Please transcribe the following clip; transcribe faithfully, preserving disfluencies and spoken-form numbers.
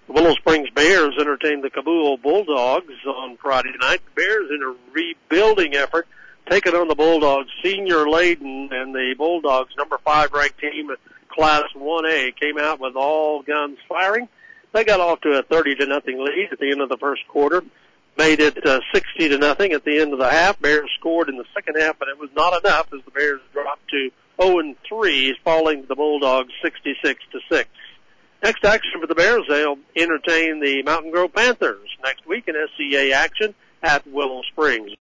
The Willow Springs Bears entertained the Kabul Bulldogs on Friday night. The Bears in a rebuilding effort, taking on the Bulldogs senior laden, and the Bulldogs number five ranked team at Class one A came out with all guns firing. They got off to a thirty to nothing lead at the end of the first quarter, made it uh, sixty to nothing at the end of the half. Bears scored in the second half, but it was not enough as the Bears dropped to oh and three, falling to the Bulldogs sixty-six to six. Next action for the Bears, they'll entertain the Mountain Grove Panthers next week in S C A action at Willow Springs.